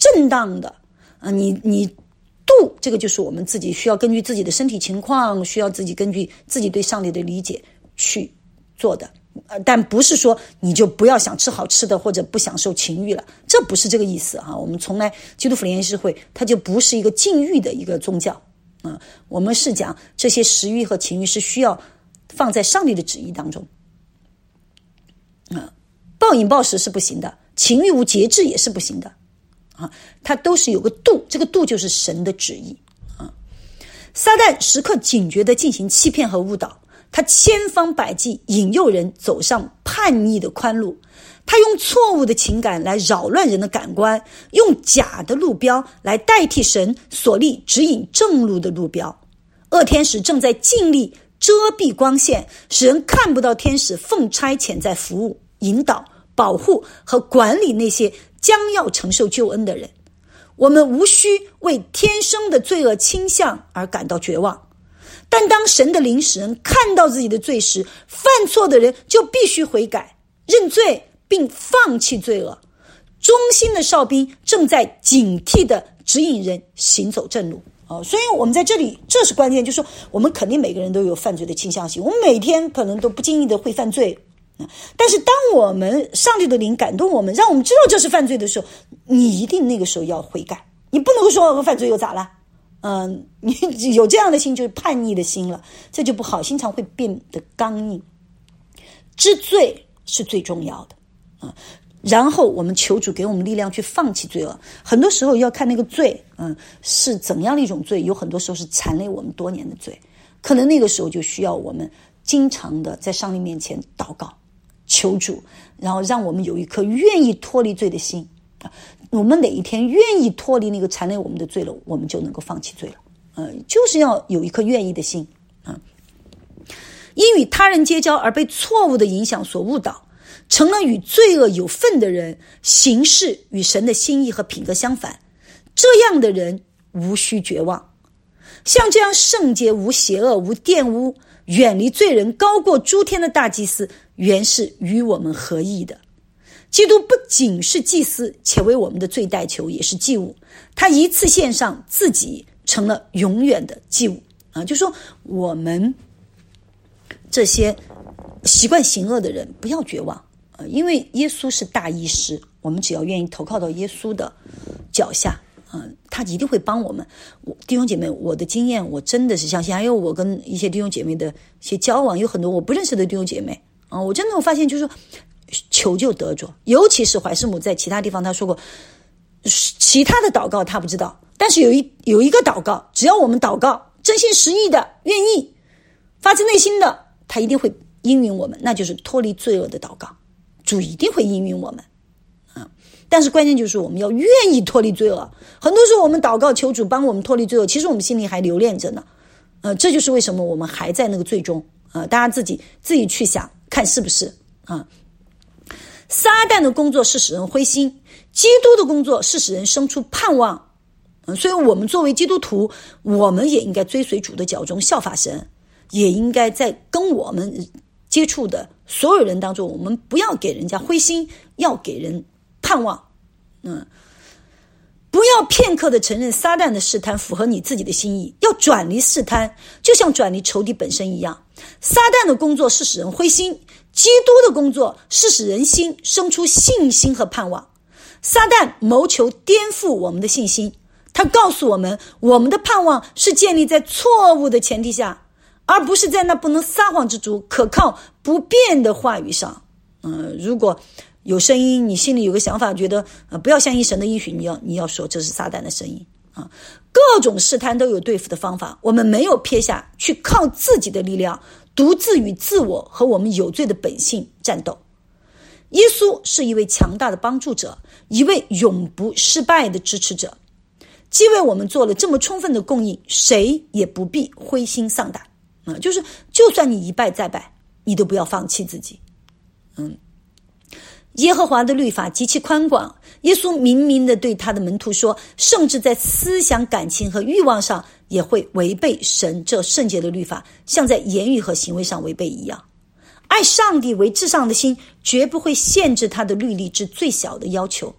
正当的啊，你你度这个就是我们自己需要根据自己的身体情况，需要自己根据自己对上帝的理解去做的。呃，但不是说你就不要想吃好吃的或者不享受情欲了，这不是这个意思哈。我们从来基督福临安市会它就不是一个禁欲的一个宗教啊、呃，我们是讲这些食欲和情欲是需要放在上帝的旨意当中啊、呃，暴饮暴食是不行的，情欲无节制也是不行的啊，它都是有个度，这个度就是神的旨意啊。撒旦时刻警觉地进行欺骗和误导。他千方百计引诱人走上叛逆的宽路，他用错误的情感来扰乱人的感官，用假的路标来代替神所立指引正路的路标。恶天使正在尽力遮蔽光线，使人看不到天使奉差遣在服务、引导、保护和管理那些将要承受救恩的人。我们无需为天生的罪恶倾向而感到绝望，但当神的灵使人看到自己的罪时，犯错的人就必须悔改、认罪并放弃罪恶。忠心的哨兵正在警惕地指引人行走正路、哦、所以我们在这里，这是关键，就是说我们肯定每个人都有犯罪的倾向性，我们每天可能都不经意的会犯罪，但是当我们上帝的灵感动我们，让我们知道这是犯罪的时候，你一定那个时候要悔改，你不能说我犯罪又咋了，嗯，你有这样的心就是叛逆的心了，这就不好，心肠会变得刚硬。知罪是最重要的、嗯、然后我们求主给我们力量去放弃罪恶。很多时候要看那个罪、嗯、是怎样的一种罪，有很多时候是缠累我们多年的罪，可能那个时候就需要我们经常的在上帝面前祷告求主，然后让我们有一颗愿意脱离罪的心。我们哪一天愿意脱离那个缠累我们的罪了，我们就能够放弃罪了。呃，就是要有一颗愿意的心啊。因与他人结交而被错误的影响所误导，成了与罪恶有份的人，行事与神的心意和品格相反，这样的人无需绝望。像这样圣洁、无邪恶、无玷污、远离罪人、高过诸天的大祭司，原是与我们合意的。基督不仅是祭司，且为我们的罪代求，也是祭物。他一次献上自己，成了永远的祭物啊！就说我们这些习惯行恶的人不要绝望啊，因为耶稣是大医师，我们只要愿意投靠到耶稣的脚下啊，他一定会帮我们。我弟兄姐妹，我的经验我真的是相信，还有我跟一些弟兄姐妹的一些交往，有很多我不认识的弟兄姐妹啊，我真的我发现就是说求就得着，尤其是怀师母在其他地方他说过，其他的祷告他不知道，但是有一有一个祷告，只要我们祷告真心实意的愿意发自内心的，他一定会应允我们，那就是脱离罪恶的祷告，主一定会应允我们、嗯、但是关键就是我们要愿意脱离罪恶。很多时候我们祷告求主帮我们脱离罪恶，其实我们心里还留恋着呢、呃、这就是为什么我们还在那个罪中、呃、大家自己自己去想看是不是啊。撒旦的工作是使人灰心，基督的工作是使人生出盼望、嗯、所以我们作为基督徒，我们也应该追随主的脚中，效法神，也应该在跟我们接触的所有人当中，我们不要给人家灰心，要给人盼望。嗯，不要片刻的承认撒旦的试探符合你自己的心意，要转离试探，就像转离仇敌本身一样。撒旦的工作是使人灰心，基督的工作是使人心生出信心和盼望。撒旦谋求颠覆我们的信心，他告诉我们，我们的盼望是建立在错误的前提下，而不是在那不能撒谎之主可靠不变的话语上。嗯，如果有声音，你心里有个想法，觉得、呃、不要相信神的应许，你要你要说这是撒旦的声音啊。各种试探都有对付的方法，我们没有撇下去靠自己的力量，独自与自我和我们有罪的本性战斗。耶稣是一位强大的帮助者，一位永不失败的支持者，既为我们做了这么充分的供应，谁也不必灰心丧胆、嗯、就是就算你一败再败，你都不要放弃自己。嗯，耶和华的律法极其宽广，耶稣明明地对他的门徒说，甚至在思想感情和欲望上也会违背神这圣洁的律法，像在言语和行为上违背一样。爱上帝为至上的心绝不会限制他的律例至最小的要求，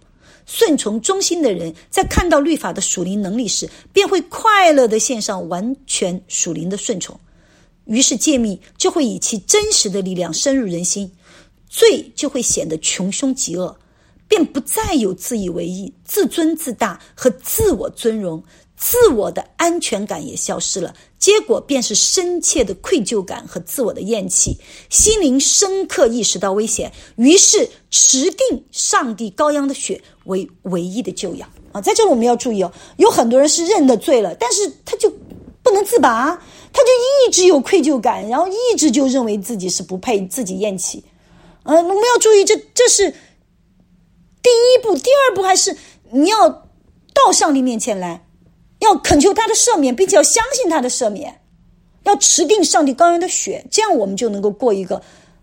顺从忠心的人，在看到律法的属灵能力时，便会快乐地献上完全属灵的顺从。于是诫命就会以其真实的力量深入人心，罪就会显得穷凶极恶，便不再有自以为意、自尊自大和自我尊荣，自我的安全感也消失了，结果便是深切的愧疚感和自我的厌弃，心灵深刻意识到危险，于是持定上帝羔羊的血为唯一的救养啊！在这里我们要注意哦，有很多人是认了罪了，但是他就不能自拔，他就一直有愧疚感，然后一直就认为自己是不配，自己厌弃。呃，我们要注意，这这是第一步，第二步还是你要到上帝面前来，要恳求他的赦免，并且要相信他的赦免，要持定上帝羔羊的血，这样我们就能够过一个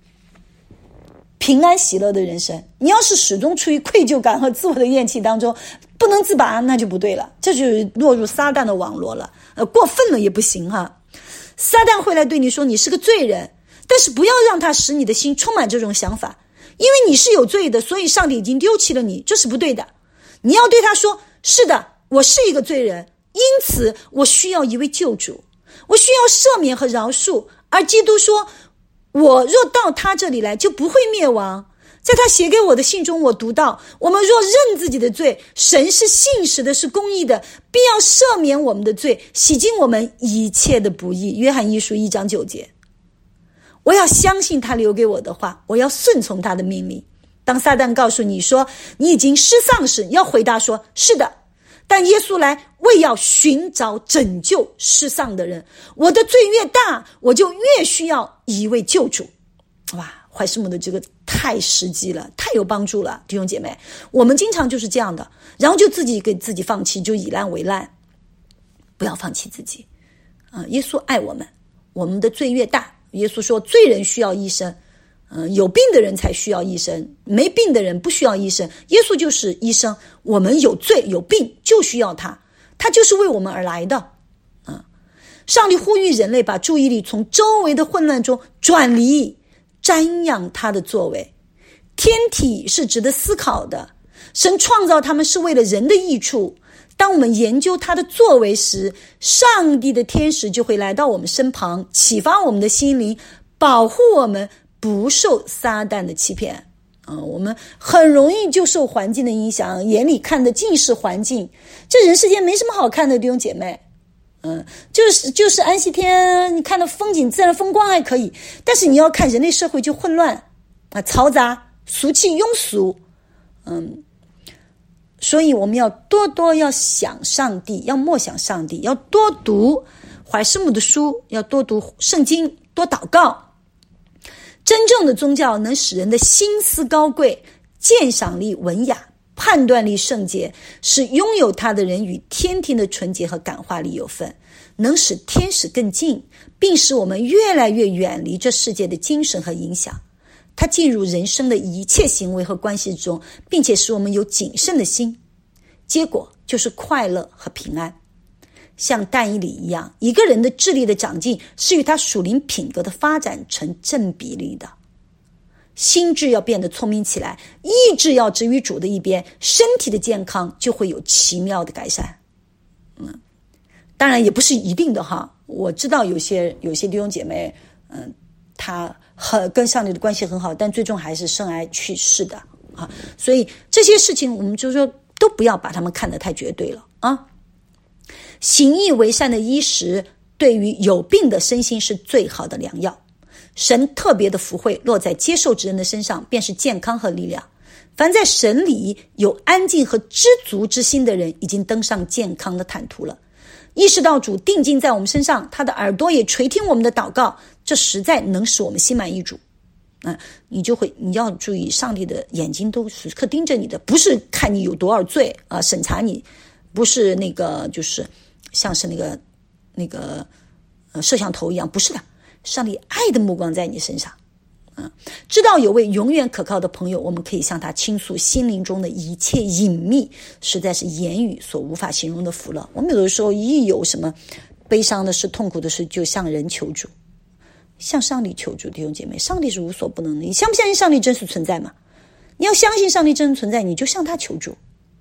平安喜乐的人生。你要是始终处于愧疚感和自我的厌弃当中，不能自拔，那就不对了，这就是落入撒旦的网络了。呃，过分了也不行哈。撒旦会来对你说你是个罪人，但是不要让他使你的心充满这种想法，因为你是有罪的，所以上帝已经丢弃了你，这是不对的。你要对他说，是的，我是一个罪人，因此我需要一位救主，我需要赦免和饶恕。而基督说，我若到他这里来，就不会灭亡。在他写给我的信中，我读到，我们若认自己的罪，神是信实的，是公义的，必要赦免我们的罪，洗净我们一切的不义。约翰一书一章九节。我要相信他留给我的话，我要顺从他的命令。当撒旦告诉你说你已经失丧时，要回答说，是的，但耶稣来为要寻找拯救失丧的人，我的罪越大，我就越需要一位救主。哇，怀师母的这个太实际了，太有帮助了，弟兄姐妹，我们经常就是这样的，然后就自己给自己放弃，就以烂为烂。不要放弃自己啊！耶稣爱我们，我们的罪越大，耶稣说罪人需要医生，嗯、呃，有病的人才需要医生，没病的人不需要医生。耶稣就是医生，我们有罪有病就需要他，他就是为我们而来的啊！上帝呼吁人类把注意力从周围的混乱中转离，瞻仰他的作为。天体是值得思考的，神创造他们是为了人的益处。当我们研究他的作为时，上帝的天使就会来到我们身旁，启发我们的心灵，保护我们不受撒旦的欺骗。嗯，我们很容易就受环境的影响，眼里看的尽是环境，这人世间没什么好看的，弟兄姐妹。嗯，就是就是安息天，你看到风景自然风光还可以，但是你要看人类社会就混乱啊，嘈杂、俗气、庸俗。嗯，所以我们要多多要想上帝，要默想上帝，要多读怀师母的书，要多读圣经，多祷告。真正的宗教能使人的心思高贵，鉴赏力文雅，判断力圣洁，使拥有它的人与天庭的纯洁和感化力有分，能使天使更近，并使我们越来越远离这世界的精神和影响。它进入人生的一切行为和关系中，并且使我们有谨慎的心，结果就是快乐和平安。像但以理一样，一个人的智力的长进是与他属灵品格的发展成正比例的。心智要变得聪明起来，意志要置于主的一边，身体的健康就会有奇妙的改善。嗯，当然也不是一定的哈。我知道有些有些弟兄姐妹，嗯，他很跟上帝的关系很好，但最终还是生癌去世的啊。所以这些事情我们就说都不要把他们看得太绝对了啊。行义为善的衣食，对于有病的身心是最好的良药。神特别的福惠落在接受之人的身上，便是健康和力量。凡在神里有安静和知足之心的人，已经登上健康的坦途了。意识到主定睛在我们身上，他的耳朵也垂听我们的祷告，这实在能使我们心满意足。嗯，你就会你要注意，上帝的眼睛都时刻盯着你的，不是看你有多少罪啊、呃，审查你，不是那个就是像是那个那个呃摄像头一样，不是的，上帝爱的目光在你身上。嗯，知道有位永远可靠的朋友，我们可以向他倾诉心灵中的一切隐秘，实在是言语所无法形容的福乐。我们有的时候一有什么悲伤的事、痛苦的事，就向人求助，向上帝求助。弟兄姐妹，上帝是无所不能的。你相不相信上帝真实存在吗？你要相信上帝真实存在，你就向他求助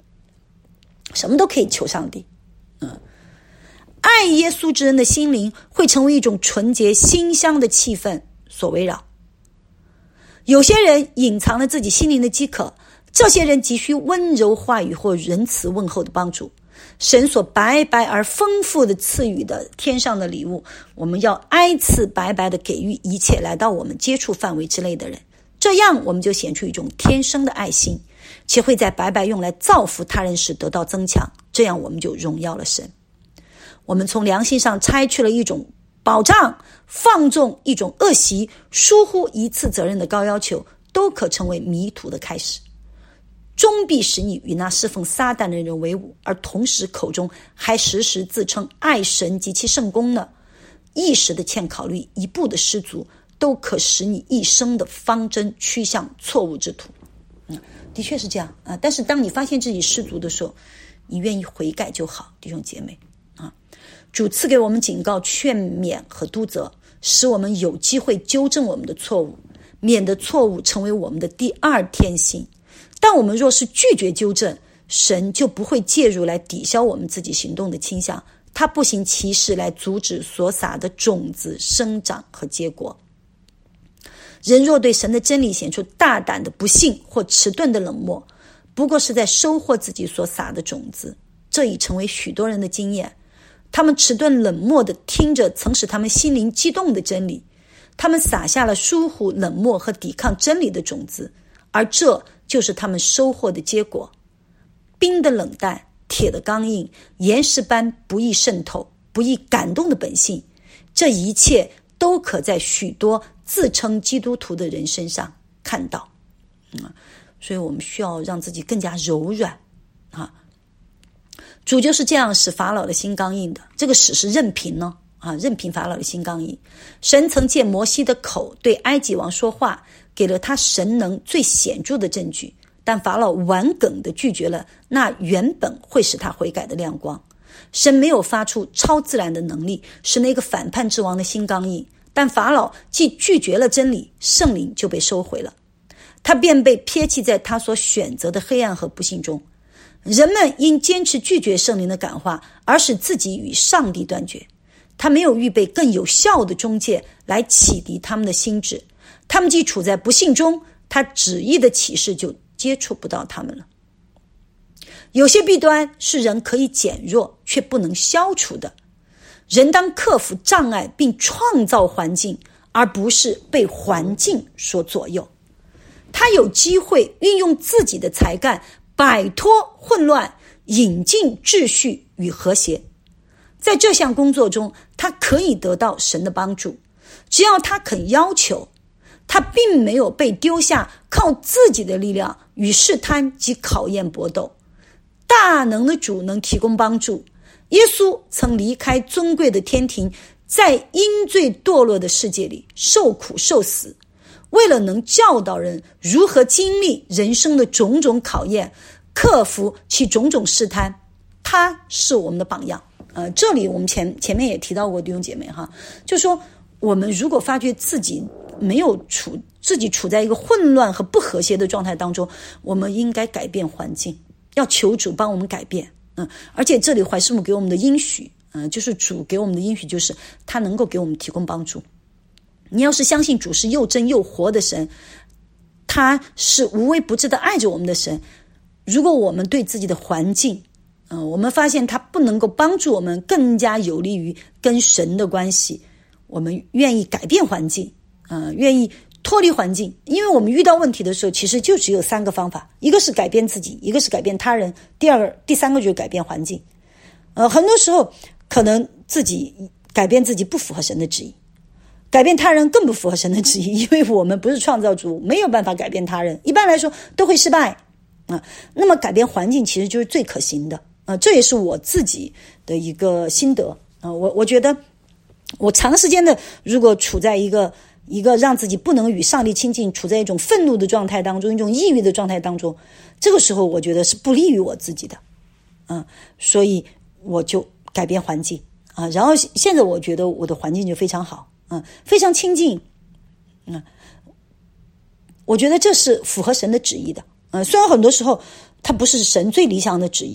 什么都可以求上帝。嗯，爱耶稣之人的心灵会成为一种纯洁馨香的气氛所围绕。有些人隐藏了自己心灵的饥渴，这些人急需温柔话语或仁慈问候的帮助。神所白白而丰富的赐予的天上的礼物，我们要挨次白白的给予一切来到我们接触范围之内的人，这样我们就显出一种天生的爱心，且会在白白用来造福他人时得到增强，这样我们就荣耀了神。我们从良心上拆去了一种保障，放纵一种恶习，疏忽一次责任的高要求，都可成为迷途的开始，终必使你与那侍奉撒旦的人为伍，而同时口中还时时自称爱神及其圣功呢。一时的欠考虑，一步的失足，都可使你一生的方针趋向错误之途。嗯，的确是这样啊。但是当你发现自己失足的时候，你愿意悔改就好，弟兄姐妹啊。主赐给我们警告、劝勉和督责，使我们有机会纠正我们的错误，免得错误成为我们的第二天性。但我们若是拒绝纠正，神就不会介入来抵消我们自己行动的倾向，他不行其事来阻止所撒的种子生长和结果。人若对神的真理显出大胆的不信或迟钝的冷漠，不过是在收获自己所撒的种子，这已成为许多人的经验。他们迟钝冷漠地听着曾使他们心灵激动的真理，他们撒下了疏忽、冷漠和抵抗真理的种子，而这就是他们收获的结果。冰的冷淡，铁的刚硬，岩石般不易渗透、不易感动的本性，这一切都可在许多自称基督徒的人身上看到。嗯，所以我们需要让自己更加柔软啊。主就是这样使法老的心刚硬的，这个使是任凭呢啊，任凭法老的心刚硬。神曾借摩西的口对埃及王说话，给了他神能最显著的证据，但法老顽梗地拒绝了那原本会使他悔改的亮光。神没有发出超自然的能力使那个反叛之王的心刚硬，但法老既拒绝了真理，圣灵就被收回了，他便被撇弃在他所选择的黑暗和不幸中。人们因坚持拒绝圣灵的感化而使自己与上帝断绝，他没有预备更有效的中介来启迪他们的心智，他们既处在不幸中，他旨意的启示就接触不到他们了。有些弊端是人可以减弱却不能消除的，人当克服障碍并创造环境，而不是被环境所左右。他有机会运用自己的才干摆脱混乱，引进秩序与和谐。在这项工作中，他可以得到神的帮助，只要他肯要求。他并没有被丢下靠自己的力量与试探及考验搏斗，大能的主能提供帮助。耶稣曾离开尊贵的天庭，在因罪堕落的世界里受苦受死，为了能教导人如何经历人生的种种考验，克服其种种试探，他是我们的榜样。呃，这里我们前前面也提到过，弟兄姐妹哈，就说我们如果发觉自己没有处自己处在一个混乱和不和谐的状态当中，我们应该改变环境，要求主帮我们改变。嗯，而且这里怀师母给我们的应许，嗯、呃，就是主给我们的应许，就是他能够给我们提供帮助。你要是相信主是又真又活的神，他是无微不至的爱着我们的神。如果我们对自己的环境，嗯、呃，我们发现他不能够帮助我们更加有利于跟神的关系，我们愿意改变环境。呃，愿意脱离环境，因为我们遇到问题的时候，其实就只有三个方法，一个是改变自己，一个是改变他人，第二个、第三个就是改变环境。呃，很多时候可能自己改变自己不符合神的旨意，改变他人更不符合神的旨意，因为我们不是创造主，没有办法改变他人，一般来说都会失败啊、呃。那么改变环境其实就是最可行的啊、呃，这也是我自己的一个心得啊、呃。我我觉得我长时间的如果处在一个一个让自己不能与上帝亲近，处在一种愤怒的状态当中，一种抑郁的状态当中，这个时候我觉得是不利于我自己的，嗯，所以我就改变环境啊。然后现在我觉得我的环境就非常好，嗯，非常亲近，嗯，我觉得这是符合神的旨意的，嗯，虽然很多时候它不是神最理想的旨意，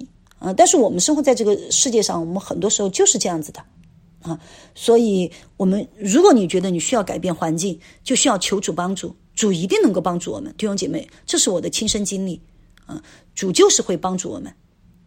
啊，但是我们生活在这个世界上，我们很多时候就是这样子的啊，所以我们如果你觉得你需要改变环境，就需要求主帮助，主一定能够帮助我们，弟兄姐妹，这是我的亲身经历啊，主就是会帮助我们，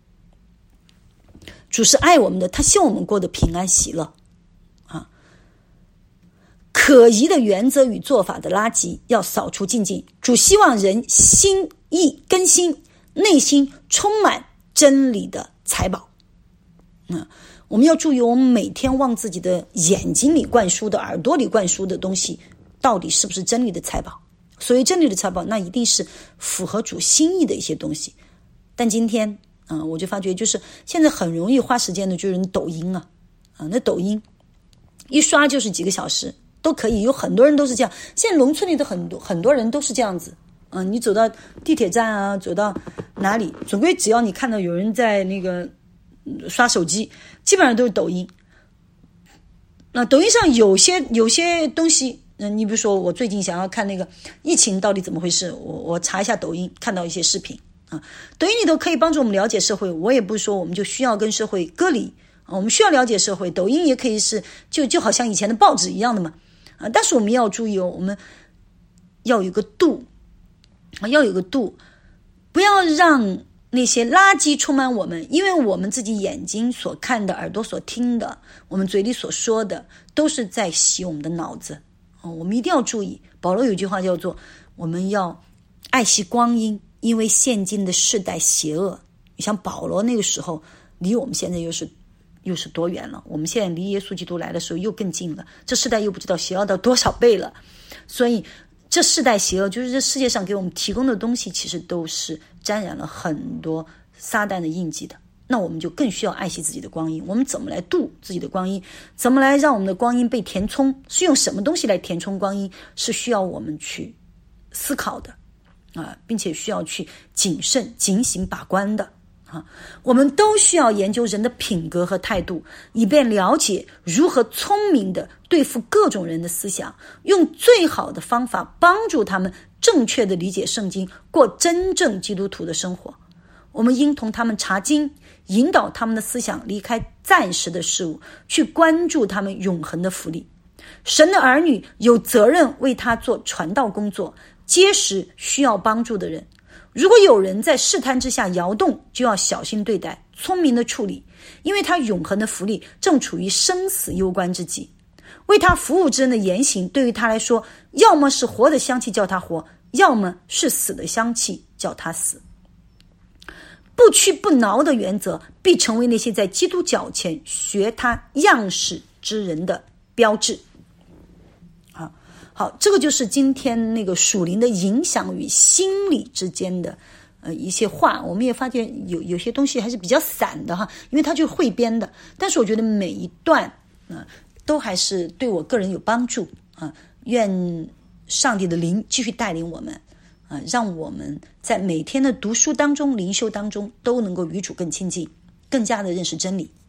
主是爱我们的，他希望我们过得平安喜乐啊。可疑的原则与做法的垃圾要扫除净尽，主希望人心意更新，内心充满真理的财宝。嗯，我们要注意，我们每天往自己的眼睛里灌输的、耳朵里灌输的东西，到底是不是真理的财宝？所谓真理的财宝，那一定是符合主心意的一些东西。但今天，嗯，我就发觉，就是现在很容易花时间的，就是抖音啊，啊，那抖音一刷就是几个小时，都可以。有很多人都是这样，现在农村里的很多很多人都是这样子。嗯，你走到地铁站啊，走到哪里，总归只要你看到有人在那个刷手机，基本上都是抖音。那抖音上有些有些东西，嗯，你比如说我最近想要看那个疫情到底怎么回事，我我查一下抖音，看到一些视频啊，抖音里头可以帮助我们了解社会。我也不是说我们就需要跟社会割离啊，我们需要了解社会，抖音也可以是就就好像以前的报纸一样的嘛啊，但是我们要注意哦，我们要有个度。要有个度，不要让那些垃圾充满我们，因为我们自己眼睛所看的、耳朵所听的、我们嘴里所说的，都是在洗我们的脑子。哦，我们一定要注意。保罗有句话叫做：我们要爱惜光阴，因为现今的世代邪恶。你像保罗那个时候，离我们现在又是又是多远了？我们现在离耶稣基督来的时候又更近了，这世代又不知道邪恶到多少倍了。所以这世代邪恶，就是这世界上给我们提供的东西，其实都是沾染了很多撒旦的印记的。那我们就更需要爱惜自己的光阴。我们怎么来度自己的光阴？怎么来让我们的光阴被填充？是用什么东西来填充光阴？是需要我们去思考的啊，并且需要去谨慎、警醒、把关的啊。我们都需要研究人的品格和态度，以便了解如何聪明地对付各种人的思想，用最好的方法帮助他们正确地理解圣经，过真正基督徒的生活。我们应同他们查经，引导他们的思想离开暂时的事物，去关注他们永恒的福利。神的儿女有责任为他做传道工作，结识需要帮助的人。如果有人在试探之下摇动，就要小心对待，聪明的处理，因为他永恒的福利正处于生死攸关之际。为他服务之人的言行，对于他来说，要么是活的香气叫他活，要么是死的香气叫他死。不屈不挠的原则，必成为那些在基督脚前学他样式之人的标志。好，好，这个就是今天那个属灵的影响与心理之间的呃一些话。我们也发现有有些东西还是比较散的哈，因为它就是汇编的。但是我觉得每一段啊、呃、都还是对我个人有帮助啊。愿上帝的灵继续带领我们。啊，让我们在每天的读书当中、灵修当中，都能够与主更亲近，更加的认识真理。